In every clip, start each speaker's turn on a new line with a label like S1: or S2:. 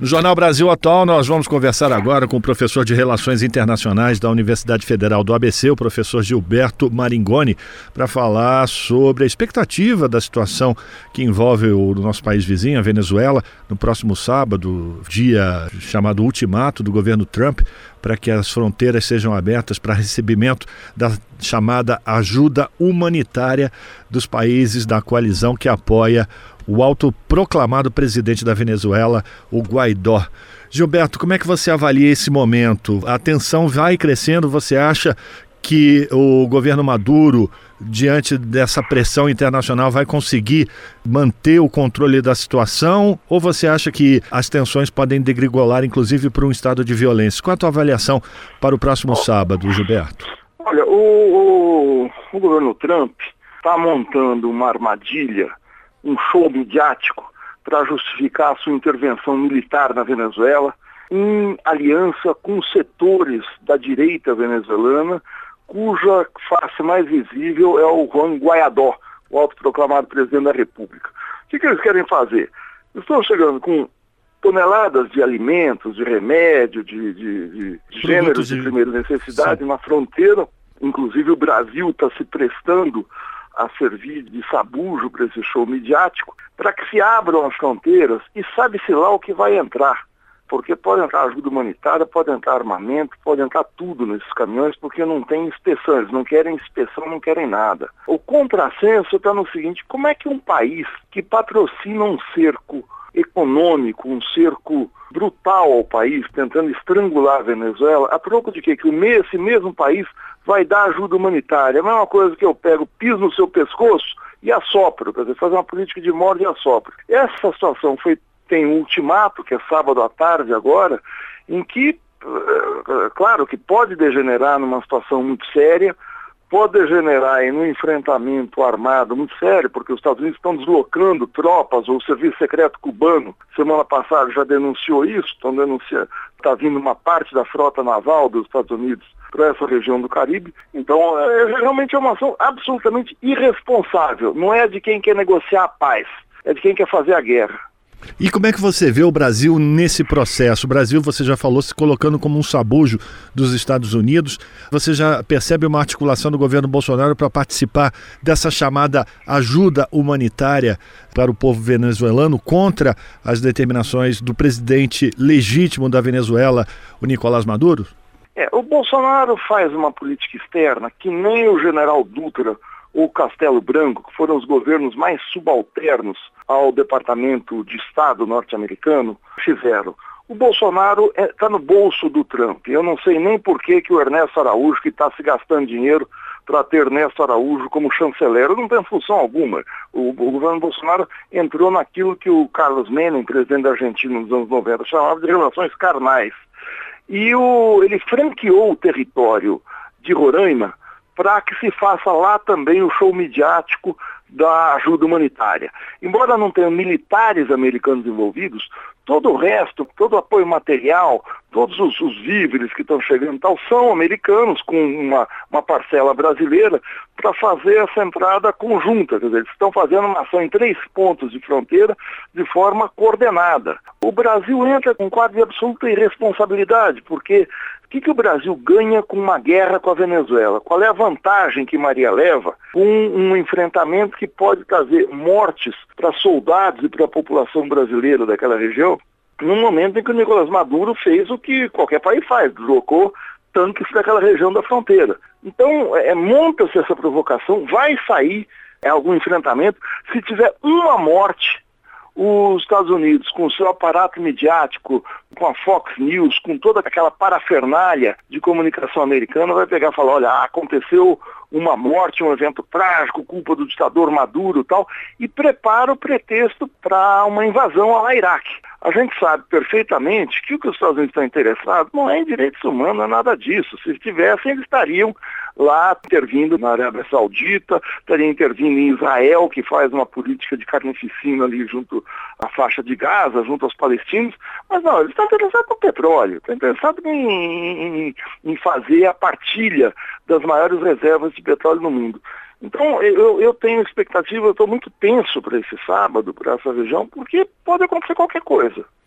S1: No Jornal Brasil Atual, nós vamos conversar agora com o professor de Relações Internacionais da Universidade Federal do ABC, o professor Gilberto Maringoni, para falar sobre a expectativa da situação que envolve o nosso país vizinho, a Venezuela, no próximo sábado, dia chamado ultimato do governo Trump, para que as fronteiras sejam abertas para recebimento da chamada ajuda humanitária dos países da coalizão que apoia o autoproclamado presidente da Venezuela, o Guaidó. Gilberto, como é que você avalia esse momento? A tensão vai crescendo, você acha que o governo Maduro, diante dessa pressão internacional, vai conseguir manter o controle da situação? Ou você acha que as tensões podem degringolar, inclusive, para um estado de violência? Qual a tua avaliação para o próximo sábado, Gilberto?
S2: Olha, o governo Trump está montando uma armadilha, um show midiático para justificar a sua intervenção militar na Venezuela, em aliança com setores da direita venezuelana, cuja face mais visível é o Juan Guaidó, o autoproclamado presidente da República. O que eles querem fazer? Estão chegando com toneladas de alimentos, de remédio, de gêneros de primeira necessidade na fronteira. Inclusive o Brasil está se prestando a servir de sabujo para esse show midiático, para que se abram as fronteiras e sabe-se lá o que vai entrar. Porque pode entrar ajuda humanitária, pode entrar armamento, pode entrar tudo nesses caminhões, porque não tem inspeção. Eles não querem inspeção, não querem nada. O contrassenso está no seguinte: como é que um país que patrocina um cerco econômico, um cerco brutal ao país, tentando estrangular a Venezuela, a troco de quê? Que esse mesmo país vai dar ajuda humanitária. É a mesma coisa que eu pego, piso no seu pescoço e assopro, quer dizer, fazer uma política de morde e assopro. Essa situação tem um ultimato, que é sábado à tarde agora, em que, claro, que pode degenerar numa situação muito séria, pode degenerar em um enfrentamento armado muito sério, porque os Estados Unidos estão deslocando tropas, ou o Serviço Secreto Cubano, semana passada já denunciou isso, está vindo uma parte da frota naval dos Estados Unidos para essa região do Caribe. Então, realmente é uma ação absolutamente irresponsável. Não é de quem quer negociar a paz, é de quem quer fazer a guerra.
S1: E como é que você vê o Brasil nesse processo? O Brasil, você já falou, se colocando como um sabujo dos Estados Unidos. Você já percebe uma articulação do governo Bolsonaro para participar dessa chamada ajuda humanitária para o povo venezuelano contra as determinações do presidente legítimo da Venezuela, o Nicolás Maduro?
S2: O Bolsonaro faz uma política externa que nem o general Dutra ou Castelo Branco, que foram os governos mais subalternos ao Departamento de Estado norte-americano, fizeram. O Bolsonaro está no bolso do Trump. Eu não sei nem por que o Ernesto Araújo, que está se gastando dinheiro para ter Ernesto Araújo como chanceler, não tem função alguma. O governo Bolsonaro entrou naquilo que o Carlos Menem, presidente da Argentina nos anos 90, chamava de relações carnais. E ele franqueou o território de Roraima para que se faça lá também o show midiático da ajuda humanitária. Embora não tenham militares americanos envolvidos, todo o resto, todo o apoio material, todos os víveres que estão chegando tal, são americanos, com uma parcela brasileira, para fazer essa entrada conjunta. Quer dizer, eles estão fazendo uma ação em 3 pontos de fronteira de forma coordenada. O Brasil entra com um quadro de absoluta irresponsabilidade, porque o que o Brasil ganha com uma guerra com a Venezuela? Qual é a vantagem que Maria leva com um enfrentamento que pode trazer mortes para soldados e para a população brasileira daquela região, no momento em que o Nicolás Maduro fez o que qualquer país faz, deslocou tanques daquela região da fronteira. Então, monta-se essa provocação, vai sair algum enfrentamento. Se tiver uma morte, os Estados Unidos, com o seu aparato midiático, com a Fox News, com toda aquela parafernália de comunicação americana, vai pegar e falar: olha, aconteceu uma morte, um evento trágico, culpa do ditador Maduro e tal, e prepara o pretexto para uma invasão ao Iraque. A gente sabe perfeitamente que o que os Estados Unidos estão interessados não é em direitos humanos, não é nada disso. Se tivessem, eles estariam lá intervindo na Arábia Saudita, estariam intervindo em Israel, que faz uma política de carnificina ali junto à faixa de Gaza, junto aos palestinos. Mas não, eles estão interessados no petróleo, estão interessados em fazer a partilha das maiores reservas de petróleo no mundo. Então, eu tenho expectativa, eu estou muito tenso para esse sábado, para essa região, porque pode acontecer qualquer coisa.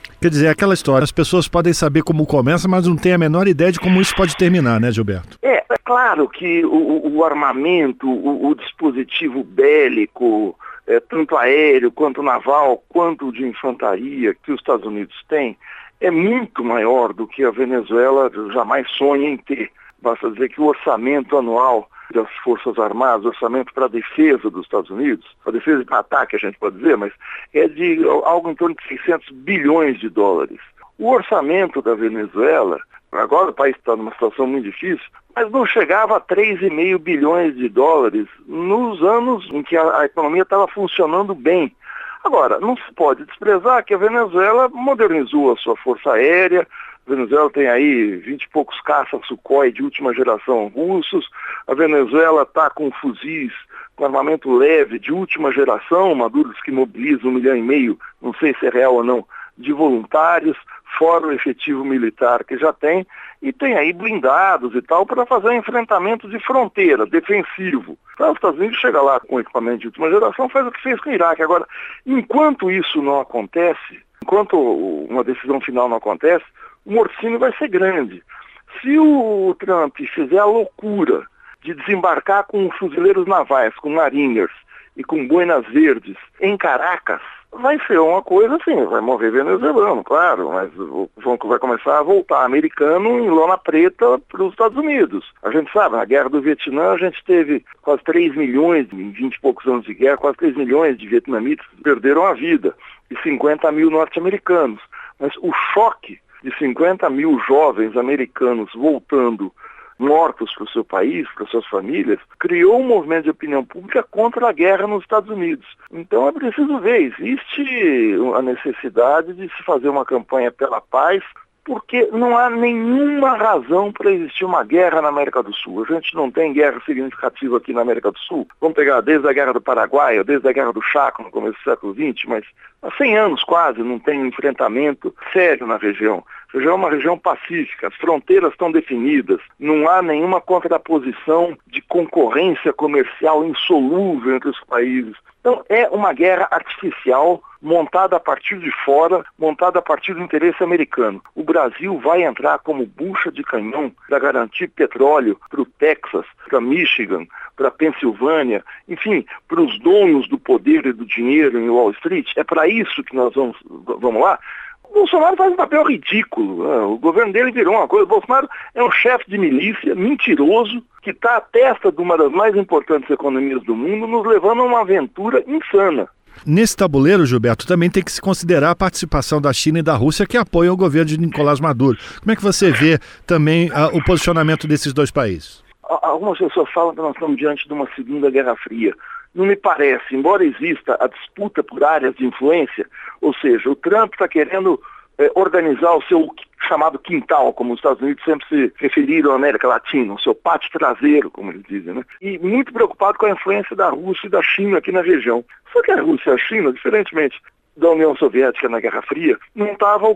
S1: Quer dizer, é aquela história, as pessoas podem saber como começa, mas não têm a menor ideia de como isso pode terminar, né, Gilberto?
S2: É claro que o armamento, o dispositivo bélico, tanto aéreo quanto naval, quanto de infantaria que os Estados Unidos têm, é muito maior do que a Venezuela jamais sonha em ter. Basta dizer que o orçamento anual das Forças Armadas, o orçamento para a defesa dos Estados Unidos, para a defesa e para ataque a gente pode dizer, mas é de algo em torno de 600 bilhões de dólares. O orçamento da Venezuela, agora o país está numa situação muito difícil, mas não chegava a 3,5 bilhões de dólares nos anos em que a economia estava funcionando bem. Agora, não se pode desprezar que a Venezuela modernizou a sua força aérea. A Venezuela tem aí 20 e poucos caças Sukhoi de última geração russos. A Venezuela está com fuzis com armamento leve de última geração, Maduros que mobiliza 1,5 milhão, não sei se é real ou não, de voluntários, fora o efetivo militar que já tem, e tem aí blindados e tal para fazer enfrentamento de fronteira, defensivo. Então, os Estados Unidos chega lá com equipamento de última geração, faz o que fez com o Iraque. Agora, enquanto isso não acontece, enquanto uma decisão final não acontece, o morcínio vai ser grande. Se o Trump fizer a loucura de desembarcar com fuzileiros navais, com mariners e com boinas verdes em Caracas, vai ser uma coisa assim, vai morrer venezuelano, claro, mas vai começar a voltar americano em lona preta para os Estados Unidos. A gente sabe, na Guerra do Vietnã a gente teve quase 3 milhões, em 20 e poucos anos de guerra, quase 3 milhões de vietnamitas perderam a vida, e 50 mil norte-americanos. Mas o choque de 50 mil jovens americanos voltando mortos para o seu país, para suas famílias, criou um movimento de opinião pública contra a guerra nos Estados Unidos. Então é preciso ver, existe a necessidade de se fazer uma campanha pela paz, porque não há nenhuma razão para existir uma guerra na América do Sul. A gente não tem guerra significativa aqui na América do Sul. Vamos pegar desde a Guerra do Paraguai, ou desde a Guerra do Chaco, no começo do século XX, mas há 100 anos quase não tem um enfrentamento sério na região. A região é uma região pacífica, as fronteiras estão definidas, não há nenhuma contraposição de concorrência comercial insolúvel entre os países. Então é uma guerra artificial, montada a partir de fora, montada a partir do interesse americano. O Brasil vai entrar como bucha de canhão para garantir petróleo para o Texas, para Michigan, para Pensilvânia, enfim, para os donos do poder e do dinheiro em Wall Street. É para isso que nós vamos lá. O Bolsonaro faz um papel ridículo. O governo dele virou uma coisa. O Bolsonaro é um chefe de milícia mentiroso que está à testa de uma das mais importantes economias do mundo, nos levando a uma aventura insana.
S1: Nesse tabuleiro, Gilberto, também tem que se considerar a participação da China e da Rússia que apoiam o governo de Nicolás Maduro. Como é que você vê também o posicionamento desses dois países?
S2: Algumas pessoas falam que nós estamos diante de uma segunda Guerra Fria. Não me parece, embora exista a disputa por áreas de influência, ou seja, o Trump está querendo organizar o seu chamado quintal, como os Estados Unidos sempre se referiram à América Latina, o seu pátio traseiro, como eles dizem, né? E muito preocupado com a influência da Rússia e da China aqui na região. Só que a Rússia e a China, diferentemente da União Soviética na Guerra Fria, não estava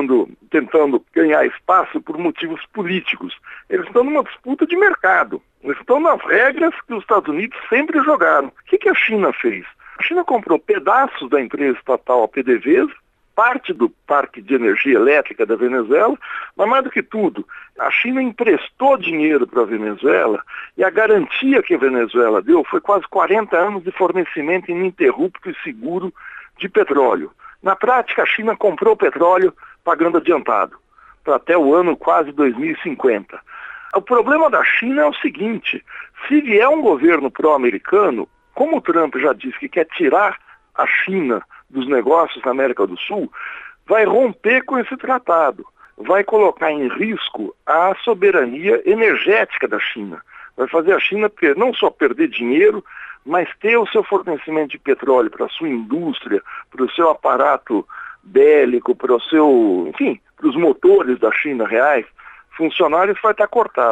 S2: tentando ganhar espaço por motivos políticos. Eles estão numa disputa de mercado. Eles estão nas regras que os Estados Unidos sempre jogaram. O que a China fez? A China comprou pedaços da empresa estatal PDVSA, parte do parque de energia elétrica da Venezuela, mas mais do que tudo, a China emprestou dinheiro para a Venezuela e a garantia que a Venezuela deu foi quase 40 anos de fornecimento ininterrupto e seguro de petróleo. Na prática, a China comprou petróleo pagando adiantado, para até o ano quase 2050. O problema da China é o seguinte: se vier um governo pró-americano, como o Trump já disse que quer tirar a China dos negócios na América do Sul, vai romper com esse tratado, vai colocar em risco a soberania energética da China, vai fazer a China não só perder dinheiro, mas ter o seu fornecimento de petróleo para a sua indústria, para o seu aparato bélico, para o seu, enfim, para os motores da China reais, funcionários vai estar cortado.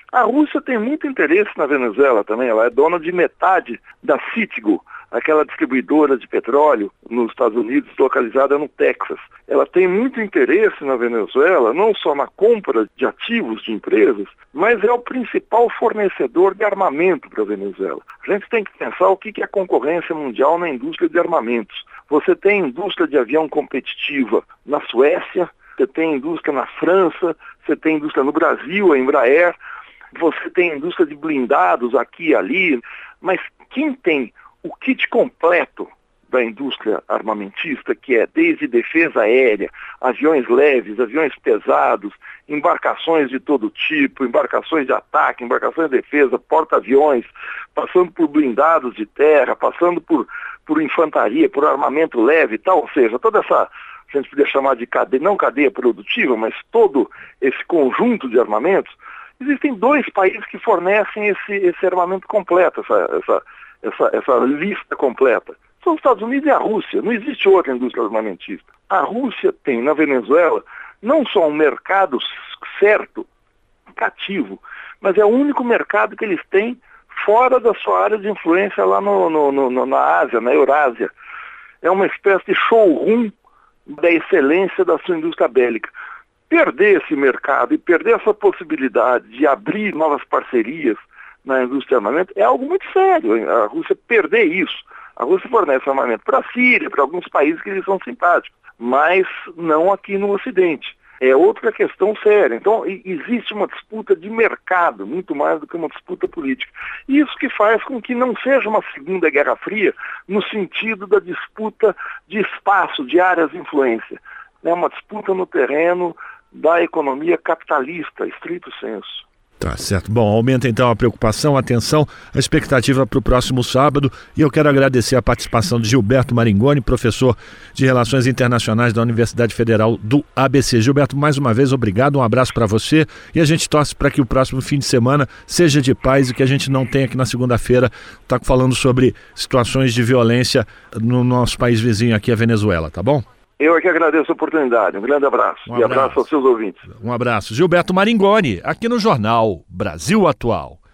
S2: A Rússia tem muito interesse na Venezuela também, ela é dona de metade da Citgo, aquela distribuidora de petróleo nos Estados Unidos, localizada no Texas. Ela tem muito interesse na Venezuela, não só na compra de ativos de empresas, mas é o principal fornecedor de armamento para a Venezuela. A gente tem que pensar o que é a concorrência mundial na indústria de armamentos. Você tem indústria de avião competitiva na Suécia, você tem indústria na França, você tem indústria no Brasil, a Embraer, você tem indústria de blindados aqui e ali, mas quem tem o kit completo da indústria armamentista, que é desde defesa aérea, aviões leves, aviões pesados, embarcações de todo tipo, embarcações de ataque, embarcações de defesa, porta-aviões, passando por blindados de terra, passando por infantaria, por armamento leve e tal, ou seja, toda essa, a gente podia chamar de cadeia, não cadeia produtiva, mas todo esse conjunto de armamentos. Existem 2 países que fornecem esse armamento completo, essa lista completa. São os Estados Unidos e a Rússia. Não existe outra indústria armamentista. A Rússia tem na Venezuela não só um mercado certo, cativo, mas é o único mercado que eles têm fora da sua área de influência lá na Ásia, na Eurásia. É uma espécie de showroom da excelência da sua indústria bélica. Perder esse mercado e perder essa possibilidade de abrir novas parcerias na indústria de armamento é algo muito sério. A Rússia perder isso. A Rússia fornece armamento para a Síria, para alguns países que eles são simpáticos, mas não aqui no Ocidente. É outra questão séria. Então, existe uma disputa de mercado, muito mais do que uma disputa política. Isso que faz com que não seja uma segunda Guerra Fria no sentido da disputa de espaço, de áreas de influência. É uma disputa no terreno da economia capitalista, estrito sensu.
S1: Tá certo. Bom, aumenta então a preocupação, a atenção, a expectativa para o próximo sábado, e eu quero agradecer a participação de Gilberto Maringoni, professor de Relações Internacionais da Universidade Federal do ABC. Gilberto, mais uma vez, obrigado, um abraço para você, e a gente torce para que o próximo fim de semana seja de paz e que a gente não tenha aqui na segunda-feira tá falando sobre situações de violência no nosso país vizinho aqui, a Venezuela, tá bom?
S2: Eu é que agradeço a oportunidade. Um grande abraço. E abraço aos seus ouvintes.
S1: Um abraço. Gilberto Maringoni, aqui no Jornal Brasil Atual.